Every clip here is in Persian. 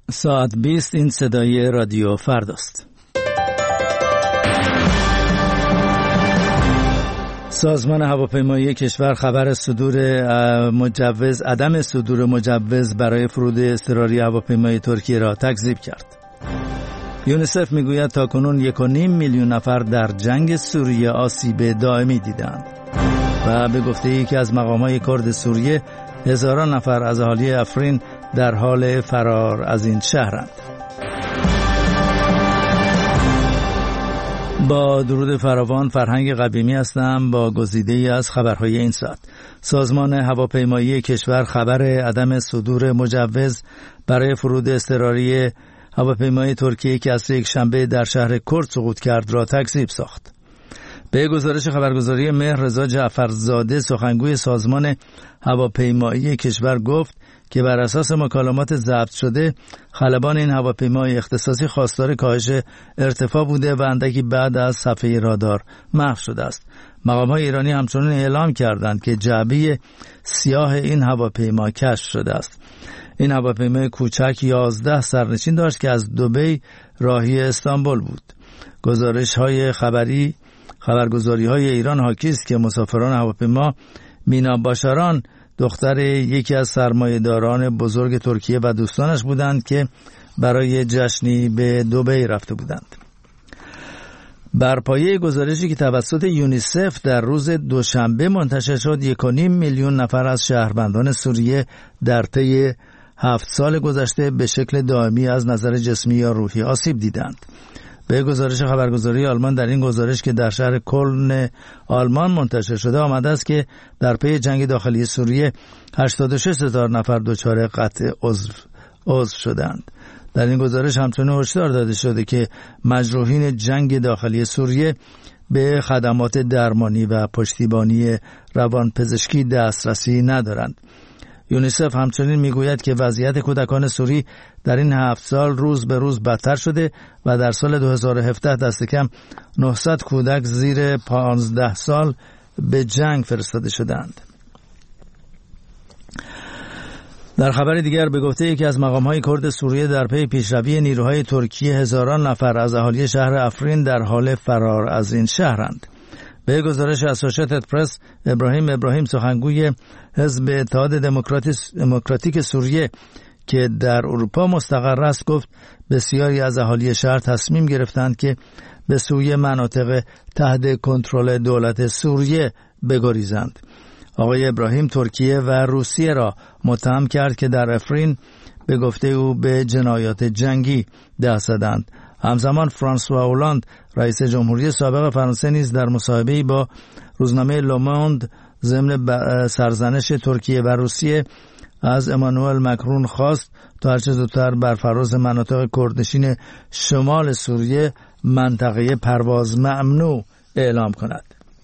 ساعت 20 این صدای رادیو فرداست. سازمان هواپیمایی کشور خبر عدم صدور مجوز برای فرود اضطراری هواپیمای ترکیه را تکذیب کرد. یونیسف میگوید تاکنون 1.5 میلیون نفر در جنگ سوریه آسیب دائمی دیدند و به گفته یکی از مقامات کرد سوریه هزاران نفر از اهالی افرین در حال فرار از این شهرند. با درود فراوان، فرهنگ قدیمی هستم با گزیده‌ای از خبرهای این ساعت. سازمان هواپیمایی کشور خبر عدم صدور مجوز برای فرود اضطراری هواپیمای ترکیه که از یکشنبه در شهر کرد سقوط کرد را تکذیب ساخت. به گزارش خبرگزاری مهررضا جعفرزاده، سخنگوی سازمان هواپیمایی کشور گفت که بر اساس مکالمات ضبط شده خلبان این هواپیمای اختصاصی خواستار کاهش ارتفاع بوده و اندکی بعد از صفحه رادار محو شده است. مقام‌های ایرانی همچنین اعلام کردند که جعبه سیاه این هواپیما کشف شده است. این هواپیمای کوچک 11 سرنشین داشت که از دبی راهی استانبول بود. خبرگزاری‌های ایران حاکی است که مسافران هواپیما مینا باشاران دختر یکی از سرمایه‌داران بزرگ ترکیه و دوستانش بودند که برای جشنی به دبی رفته بودند. بر پایه گزارشی که توسط یونیسف در روز دوشنبه منتشر شد، 1.5 میلیون نفر از شهروندان سوریه در طی 7 سال گذشته به شکل دائمی از نظر جسمی یا روحی آسیب دیدند. به گزارش خبرگزاری آلمان، در این گزارش که در شهر کلن آلمان منتشر شده آمده است که در پی جنگ داخلی سوریه 86,000 نفر دچار قطع عضو شدند. در این گزارش همچنین هشدار داده شده که مجروحین جنگ داخلی سوریه به خدمات درمانی و پشتیبانی روانپزشکی دسترسی ندارند. یونیسف همچنین میگوید که وضعیت کودکان سوری در این 7 سال روز به روز بدتر شده و در سال 2017 دست کم 900 کودک زیر 15 سال به جنگ فرستاده شدند. در خبر دیگر به گفته یکی از مقام‌های کرد سوریه در پی پیشروی نیروهای ترکیه هزاران نفر از اهالی شهر افرین در حال فرار از این شهرند. به گزارش اسوسییتد پرس، ابراهیم سخنگوی حزب اتحاد دموکراتیک سوریه که در اروپا مستقر است گفت بسیاری از اهالی شهر تصمیم گرفتند که به سوی مناطق تحت کنترل دولت سوریه بگریزند. آقای ابراهیم ترکیه و روسیه را متهم کرد که در افرین به گفته او به جنایات جنگی دست زدند. همزمان فرانسوا اولاند رئیس جمهوری سابق فرانسه نیز در مصاحبه‌ای با روزنامه لوموند ضمن سرزنش ترکیه و روسیه از امانوئل مکرون خواست تا هرچه زودتر بر فراز مناطق کردنشین شمال سوریه منطقه پرواز ممنوع اعلام کند.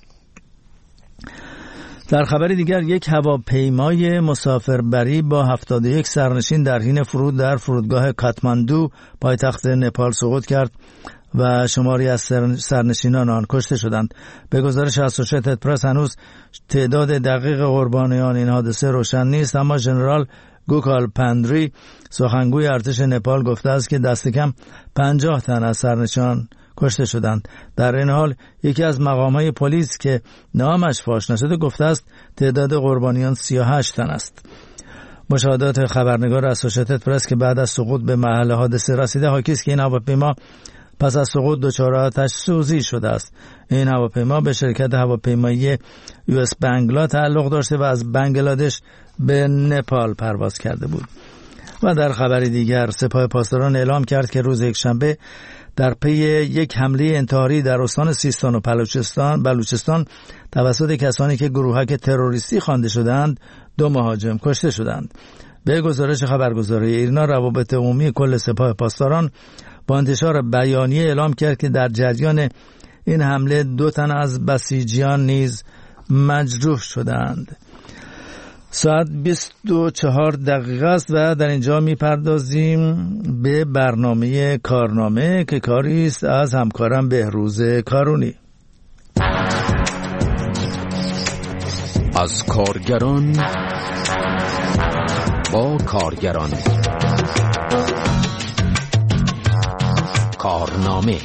در خبر دیگر، یک هواپیمای مسافربری با 71 سرنشین در حین فرود در فرودگاه کاتماندو پایتخت نپال سقوط کرد و شماری از سرنشینان آن کشته شدند. به گزارش اسوسییتد پرس هنوز تعداد دقیق قربانیان این حادثه روشن نیست، اما ژنرال گوکال پندری سخنگوی ارتش نپال گفته است که دست کم 50 تن از سرنشینان کشته شدند. در این حال یکی از مقام‌های پلیس که نامش فاش نشده گفته است تعداد قربانیان 38 تن است. مشاهدات خبرنگار اسوسییتد پرس که بعد از سقوط به محل حادثه رسیده حاکی است که این هواپیما پس از سقوط دچار آتش سوزی شده است. این هواپیما به شرکت هواپیمایی US بنگلا تعلق داشته و از بنگلادش به نپال پرواز کرده بود. و در خبر دیگر، سپاه پاسداران اعلام کرد که روز یکشنبه در پی یک حمله انتحاری در استان سیستان و بلوچستان توسط کسانی که گروهک تروریستی خوانده شدند 2 مهاجم کشته شدند. به گزارش خبرگزاری ایرنا، روابط عمومی کل سپاه پاسداران با انتشار بیانیه اعلام کرد که در جریان این حمله 2 تن از بسیجیان نیز مجروح شدند. ساعت 24 دقیقه است و در اینجا میپردازیم به برنامه کارنامه که کاری است از همکارم بهروز کارونی. از کارگران با کارگران کارنامه.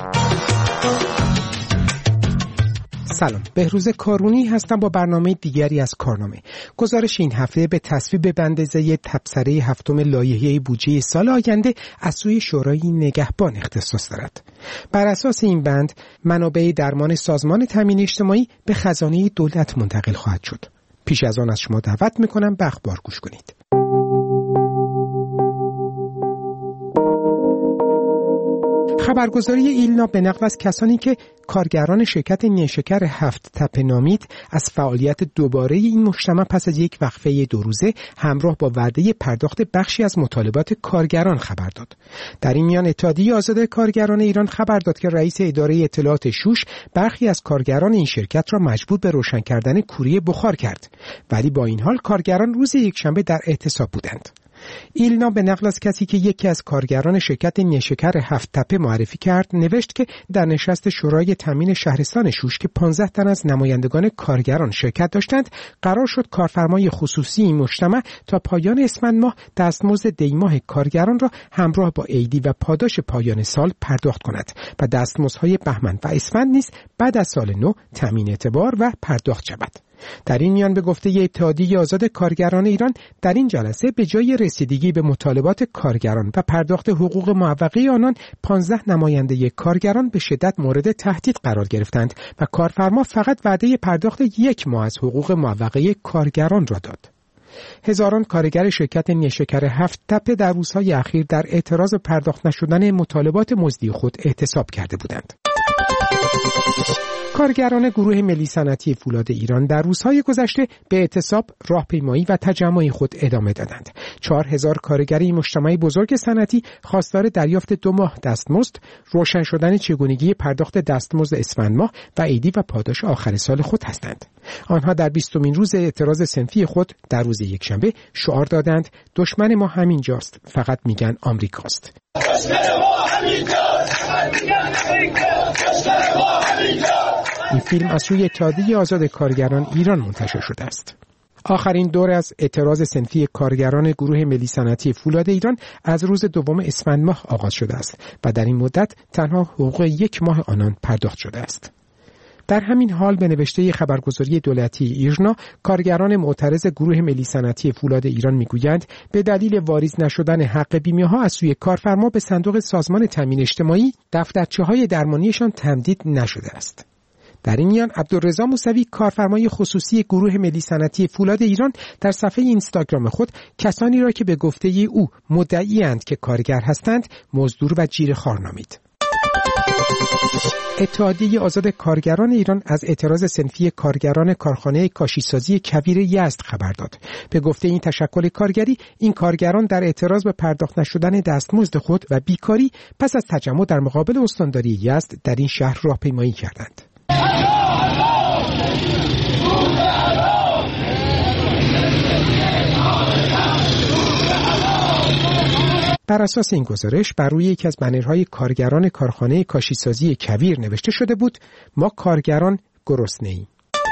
سلام، بهروز کارونی هستم با برنامه دیگری از کارنامه. گزارش این هفته به تصویب بندزه تبصره هفتم لایحه بودجه سال آینده از سوی شورای نگهبان اختصاص دارد. بر اساس این بند، منابع درمان سازمان تامین اجتماعی به خزانه دولت منتقل خواهد شد. پیش از آن از شما دعوت می‌کنم به اخبار گوش کنید. خبرگزاری ایلنا به نقل از کسانی که کارگران شرکت نیشکر 7 تپه نامید از فعالیت دوباره این مجتمع پس از یک وقفه 2 روزه همراه با وعده پرداخت بخشی از مطالبات کارگران خبر داد. در این میان اتحادیه آزاد کارگران ایران خبر داد که رئیس اداره اطلاعات شوش برخی از کارگران این شرکت را مجبور به روشن کردن کوری بخار کرد، ولی با این حال کارگران روز یکشنبه در اعتصاب بودند. ایلنا به نقل از کسی که یکی از کارگران شرکت نیشکر 7 تپه معرفی کرد نوشت که در نشست شورای تامین شهرستان شوش که 15 تن از نمایندگان کارگران شرکت داشتند، قرار شد کارفرمای خصوصی این مجتمع تا پایان اسفند ماه دستمزد دیماه کارگران را همراه با عیدی و پاداش پایان سال پرداخت کند و دستمزدهای بهمن و اسفند نیز بعد از سال نو تامین اعتبار و پرداخت شود. در این میان به گفته اتحادیه آزاد کارگران ایران، در این جلسه به جای رسیدگی به مطالبات کارگران و پرداخت حقوق معوقه آنان، 15 نماینده کارگران به شدت مورد تهدید قرار گرفتند و کارفرما فقط وعده پرداخت 1 ماه از حقوق معوقه کارگران را داد. هزاران کارگر شرکت نیشکر 7 تپه در روزهای اخیر در اعتراض پرداخت نشدن مطالبات مزدی خود اعتصاب کرده بودند. کارگران گروه ملی صنعتی فولاد ایران در روزهای گذشته به اعتصاب، راهپیمایی و تجمع خود ادامه دادند. 4000 کارگر این مجتمع بزرگ صنعتی خواستار دریافت 2 ماه دستمزد، روشن شدن چگونگی پرداخت دستمزد اسفند ماه و عیدی و پاداش آخر سال خود هستند. آنها در 20مین روز اعتراض صنفی خود در روز یکشنبه شعار دادند: دشمن ما همینجاست، فقط میگن آمریکاست. این فیلم از سوی اتحادیه آزاد کارگران ایران منتشر شده است. آخرین دور از اعتراض صنفی کارگران گروه ملی صنعتی فولاد ایران از روز 2 اسفند ماه آغاز شده است و در این مدت تنها حقوق 1 ماه آنان پرداخت شده است. در همین حال به نوشته خبرگزاری دولتی ایرنا، کارگران معترض گروه ملی صنعتی فولاد ایران میگویند به دلیل واریز نشدن حق بیمه‌ها از سوی کارفرما به صندوق سازمان تامین اجتماعی، دفترچه‌های درمانیشان تمدید نشده است. در این میان عبدالرضا موسوی، کارفرمای خصوصی گروه ملی صنعتی فولاد ایران، در صفحه اینستاگرام خود کسانی را که به گفته او مدعی‌اند که کارگر هستند مزدور و جیره‌خوار نامید. اتحادیه آزاد کارگران ایران از اعتراض صنفی کارگران کارخانه کاشیسازی کویر یزد خبر داد. به گفته این تشکل کارگری، این کارگران در اعتراض به پرداخت نشدن دستمزد خود و بیکاری پس از تجمع در مقابل استانداری یزد در این شهر راهپیمایی کردند. بر اساس این گزارش، بر روی یکی از بنرهای کارگران کارخانه کاشیسازی کویر نوشته شده بود: ما کارگران گرسنه‌ایم.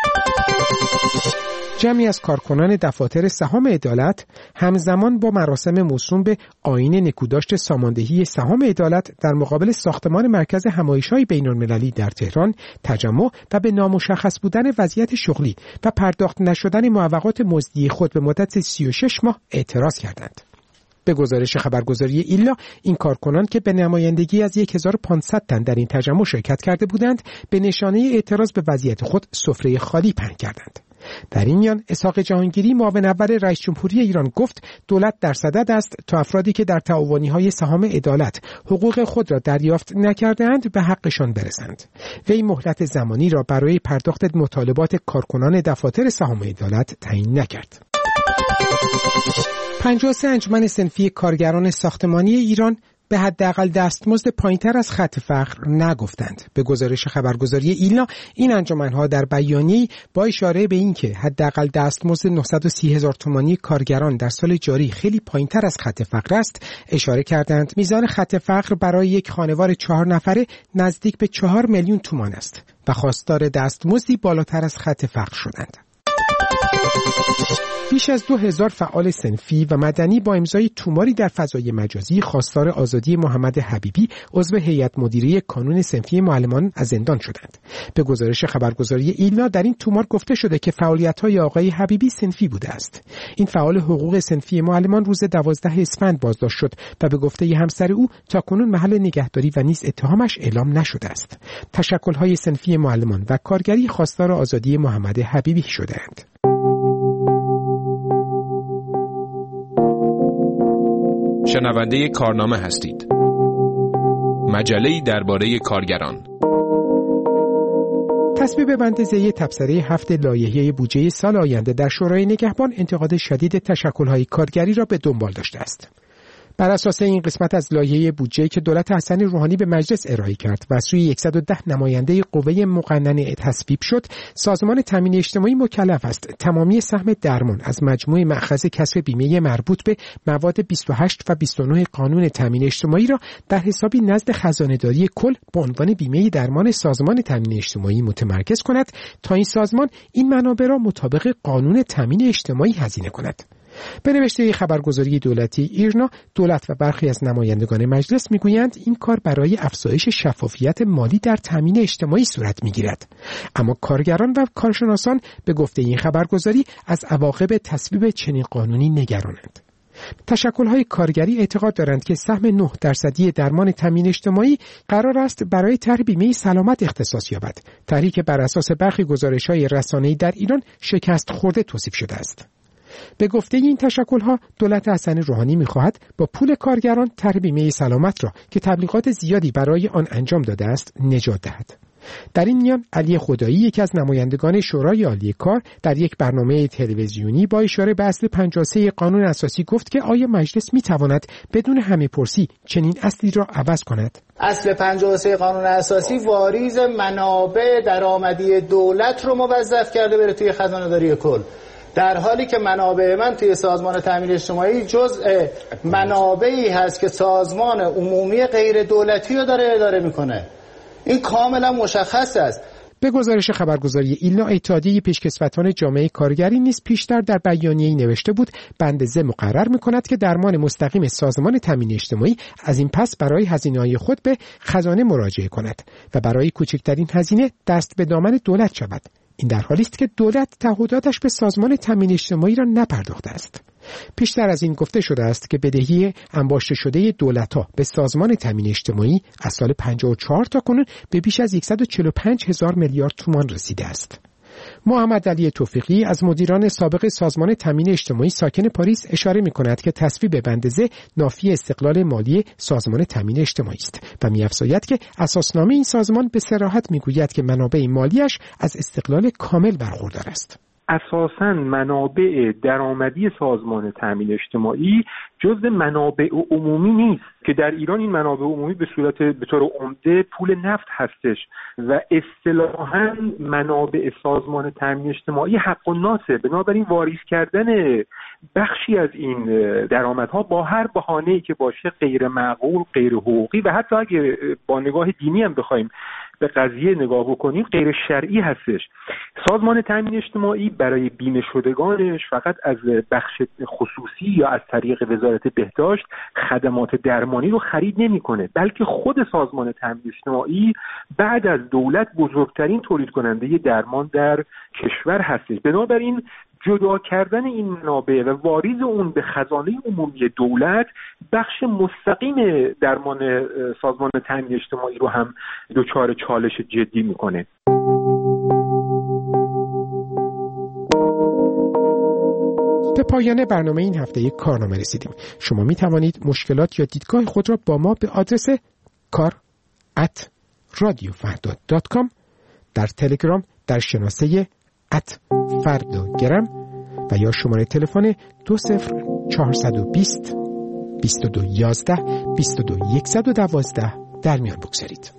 جمعی از کارکنان دفاتر سهام عدالت همزمان با مراسم موسوم به آیین نکوداشت ساماندهی سهام عدالت در مقابل ساختمان مرکز همایش‌های بین‌المللی در تهران تجمع و به نامشخص بودن وضعیت شغلی و پرداخت نشدن معوقات مزدی خود به مدت 36 ماه اعتراض کردند. به گزارش خبرگزاری ایلا، این کارکنان که به نمایندگی از 1500 تن در این تجمع شرکت کرده بودند، به نشانه اعتراض به وضعیت خود سفره خالی پهن کردند. در این میان اسحاق جهانگیری، معاون اول رئیس جمهوری ایران، گفت دولت در صدد است تا افرادی که در تعاونی‌های سهام عدالت حقوق خود را دریافت نکرده‌اند به حقشان برسند. وی مهلت زمانی را برای پرداخت مطالبات کارکنان دفاتر سهام عدالت تعیین نکرد. 53 انجمن صنفی کارگران ساختمانی ایران به حداقل دستمزد پایین‌تر از خط فقر نگفتند. به گزارش خبرگزاری ایلنا، این انجمن‌ها در بیانیه‌ای با اشاره به اینکه حداقل دستمزد 930,000 تومانی کارگران در سال جاری خیلی پایین‌تر از خط فقر است، اشاره کردند میزان خط فقر برای یک خانوار 4 نفره نزدیک به 4 میلیون تومان است و خواستار دستمزدی بالاتر از خط فقر شدند. بیش از 2000 فعال صنفی و مدنی با امضای توماری در فضای مجازی خواستار آزادی محمد حبیبی عضو هیئت مدیره کانون صنفی معلمان از زندان شدند. به گزارش خبرگزاری ایلنا در این تومار گفته شده که فعالیت‌های آقای حبیبی صنفی بوده است. این فعال حقوق صنفی معلمان روز 12 اسفند بازداشت شد و به گفته همسر او تاکنون محل نگهداری و نیز اتهامش اعلام نشده است. تشکل‌های صنفی معلمان و کارگری خواستار آزادی محمد حبیبی شدند. شنونده کارنامه هستید. مجله‌ای درباره کارگران. تصویب بند ضیع تبصره 7 لایحه بودجه سال آینده در شورای نگهبان انتقاد شدید تشکل‌های کارگری را به دنبال داشته است. بر اساس این قسمت از لایحه بودجه که دولت حسن روحانی به مجلس ارائه کرد و سوی 110 نماینده قوه مقننه تصویب شد، سازمان تامین اجتماعی مکلف است تمامی سهم درمان از مجموع مأخذ کسب بیمه مربوط به مواد 28 و 29 قانون تامین اجتماعی را در حسابی نزد خزانه‌داری کل به عنوان بیمه درمان سازمان تامین اجتماعی متمرکز کند تا این سازمان این منابع را مطابق قانون تامین اجتماعی هزینه کند. به نوشته خبرگزاری دولتی ایرنا، دولت و برخی از نمایندگان مجلس میگویند این کار برای افزایش شفافیت مالی در تامین اجتماعی صورت میگیرد. اما کارگران و کارشناسان به گفته این خبرگزاری از عواقب تصویب چنین قانونی نگرانند. تشکل‌های کارگری اعتقاد دارند که سهم 9% درمان تامین اجتماعی قرار است برای طرح بیمه سلامت اختصاص یابد. طرحی که بر اساس برخی گزارش‌های رسانه‌ای در ایران شکست خورده توصیف شده است. به گفته این تشکل‌ها، دولت حسن روحانی می‌خواهد با پول کارگران طرح بیمه سلامت را که تبلیغات زیادی برای آن انجام داده است نجات دهد. در این میان علی خدایی، یکی از نمایندگان شورای عالی کار، در یک برنامه تلویزیونی با اشاره به اصل 53 قانون اساسی گفت که آیا مجلس می‌تواند بدون همه‌پرسی چنین اصلی را عوض کند؟ اصل 53 قانون اساسی واریز منابع درآمدی دولت رو موظف کرده بره توی خزانه‌داری کل، در حالی که منابع من توی سازمان تامین اجتماعی جزء منابعی هست که سازمان عمومی غیر دولتی رو داره اداره میکنه. این کاملا مشخص است. به گزارش خبرگزاری ایلنا، اتحادیه پیشکسوتان جامعه کارگری نیز پیشتر در بیانیه‌ای نوشته بود بند ض مقرر می‌کند که درمان مستقیم سازمان تامین اجتماعی از این پس برای هزینه‌های خود به خزانه مراجعه کند و برای کوچکترین هزینه دست به دامن دولت شود. این در حالی است که دولت تعهداتش به سازمان تامین اجتماعی را نپرداخته است. پیشتر از این گفته شده است که بدهی انباشته شده دولت‌ها به سازمان تامین اجتماعی از سال 54 تا کنون به بیش از 145,000 میلیارد تومان رسیده است. محمد علی توفیقی از مدیران سابق سازمان تامین اجتماعی ساکن پاریس اشاره می‌کند که تصویب بند ض نافی استقلال مالی سازمان تامین اجتماعی است و می‌افزاید که اساسنامه این سازمان به صراحت می‌گوید که منابع مالیش از استقلال کامل برخوردار است. اساساً منابع درآمدی سازمان تامین اجتماعی جزء منابع عمومی نیست که در ایران این منابع عمومی به طور عمده پول نفت هستش و اصطلاحاً منابع سازمان تامین اجتماعی حق الناسه. بنابراین واریز کردن بخشی از این درآمدها با هر بهانه‌ای که باشه غیر معقول، غیر حقوقی و حتی اگه با نگاه دینی هم بخوایم به قضیه نگاه بکنیم غیر شرعی هستش. سازمان تامین اجتماعی برای بیمه شدگانش فقط از بخش خصوصی یا از طریق وزارت بهداشت خدمات درمانی رو خرید نمی‌کنه، بلکه خود سازمان تامین اجتماعی بعد از دولت بزرگترین تولید کننده درمان در کشور هستش. بنابراین جدا کردن این منابع و واریز اون به خزانه عمومی دولت بخش مستقیم درمان سازمان تامین اجتماعی رو هم دچار چالش جدی میکنه. به پایان برنامه این هفته یک کارنامه رسیدیم. شما می توانید مشکلات یا دیدگاه خود را با ما به آدرس kar@radiofahda.com در تلگرام در شناسه @فرداگرم و یا شماره تلفن 20420 2211 22112 در میان بگذارید.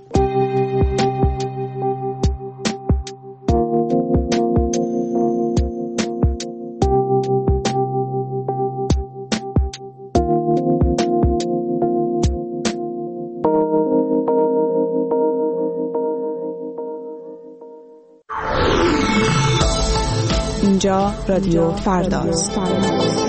اینجا رادیو فرداست.